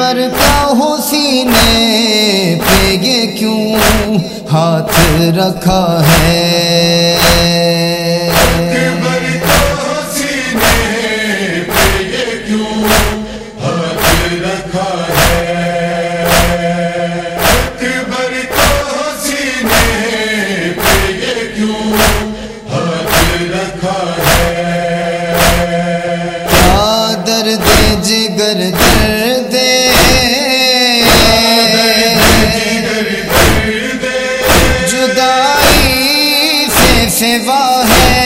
اکبر کا سینے پہ یہ کیوں ہاتھ رکھا ہے؟ اکبر کا سینے پہ یہ کیوں ہاتھ رکھا ہے؟ اکبر کا سینے پہ یہ کیوں ہاتھ رکھا ہے؟ کیا درد جگر درد جدائی سے سوا ہے؟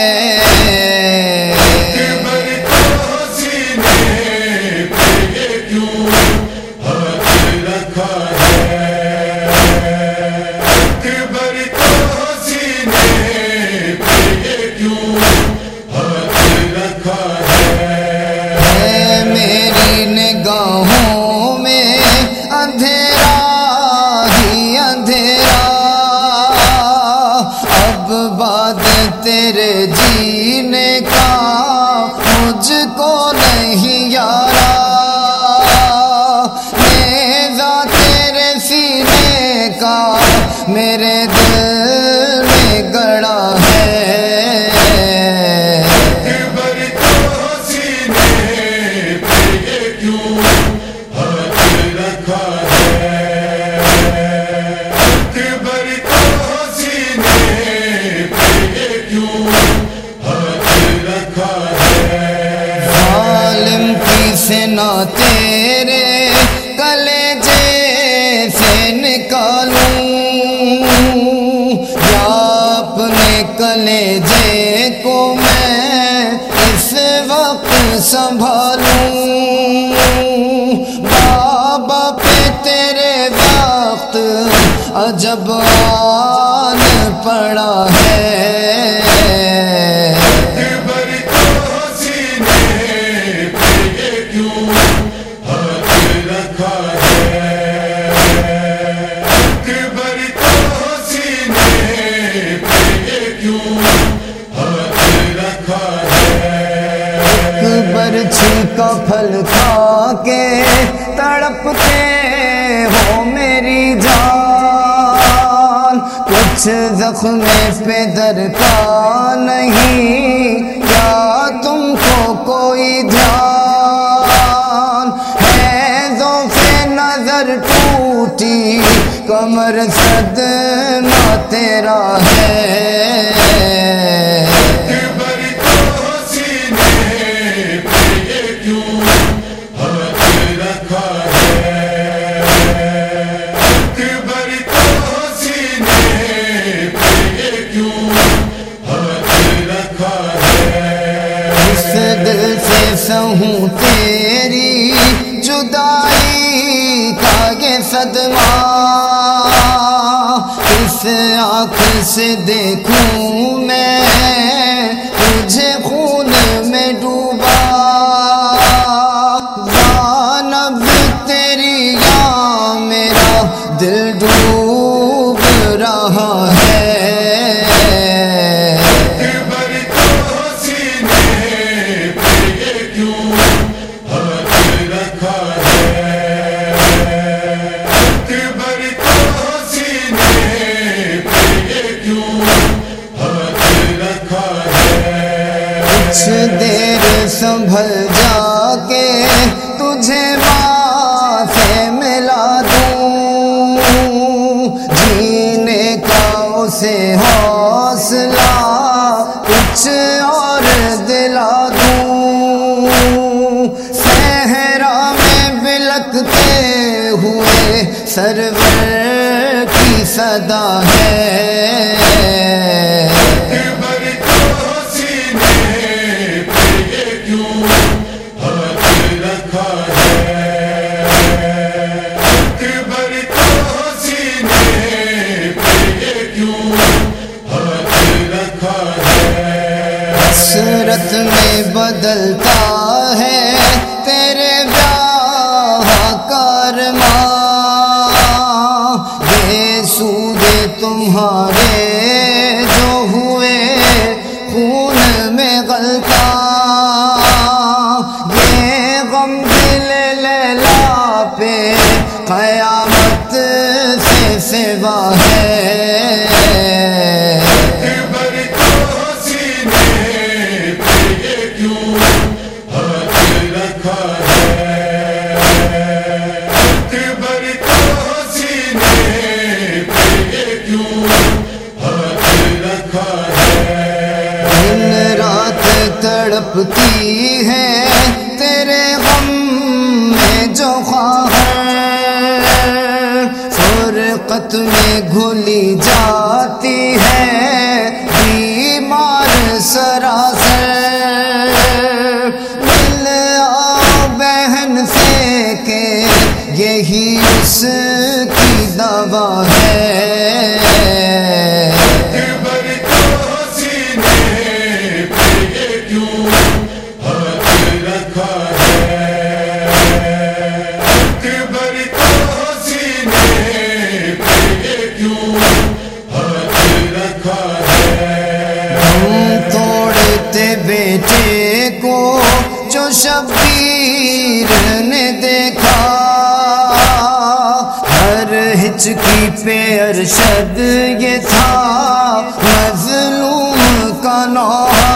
اکبر کا سینے پہ یہ کیوں ہاتھ رکھا ہے؟ اکبر کا سینے پہ یہ کیوں ہاتھ رکھا ہے؟ میری نگاہوں میں اندھیرا ہی اندھیرا، اب بعد تیرے جینے کا مجھ کو نہیں یارا، نیزہ تیرے سینے کا میرے دل میں گڑا ہے۔ اکبر کا سینے پہ یہ کیوں ہاتھ رکھا ہے؟ اکبر کا سینے پہ یہ کیوں ہاتھ رکھا ہے؟ ظالم کی سنا تیرے کلیجے سے نکالوں یا اپنے کلیجے کو میں اس وقت سنبھالوں؟ بابا پہ تیرے وقت عجب آن پڑا ہے۔ اکبر کا سینے پہ یہ کیوں ہاتھ رکھا ہے؟ اکبر کا سینے پہ یہ کیوں ہاتھ رکھا ہے؟ برچھی کا پھل کھا کے تڑپتے ہو میری جان، کچھ زخم پہ در کا نہیں، کیا تم کو کوئی دھیان ہے؟ ذوق نظر ٹوٹی کمر صدمہ تیرا ہے۔ اکبر کا سینے پہ یہ کیوں ہاتھ رکھا ہے؟ اکبر کا سینے پہ یہ کیوں ہاتھ رکھا ہے؟ اس دل سے سہوں تیری جدائی کا یہ صدمہ، اس آنکھ سے دیکھوں میں تجھے خون میں ڈوبا، جانب تیری یا میرا دل ڈوب رہا ہے۔ اکبر کا سینے پہ یہ کیوں ہاتھ رکھا ہے؟ اکبر کا سینے پہ یہ کیوں ہاتھ رکھا ہے؟ کچھ دیر سنبھل جا کے تجھے ماں سے ملا دوں، جینے کا اسے حوصلہ کچھ اور دلا دوں، صحرا میں بلکتے ہوئے سرور کی صدا ہے۔ اکبر کا سینے پہ یہ کیوں ہاتھ رکھا ہے؟ اکبر کا سینے پہ یہ کیوں ہاتھ رکھا ہے؟ حسرت میں بدلتا ہے تیرے بیاہ کا ارمان، یہ سود تمہارے جو ہوئے خون میں غلطاں، یہ غم دل لیلا پہ قیامت سے سوا ہے، اکبر کو سینے پہ یہ کیوں ہاتھ رکھا ہے، اکبر کو سینے پہ یہ کیوں ہاتھ رکھا ہے، دن رات تڑپتی ہے تیرے غم میں جو خواہاں، فرقت میں گھلی جاتی ہے بیمار سراسر، مل آؤ بہن سے کہ یہی اس کی دوا ہے، اکبر کو سینے پہ یہ کیوں ہاتھ رکھا ہے، اکبر کو سینے پہ یہ کیوں ہاتھ رکھا ہے، ہم توڑتے بیٹے کو جو شبیر نے دیکھا، ہر ہچکی پہ ارشد یہ تھا مظلوم کا نوحہ،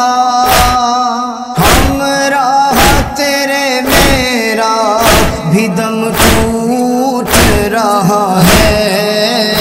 ہمراہ تیرے میرا بھی دم ٹوٹ رہا ہے،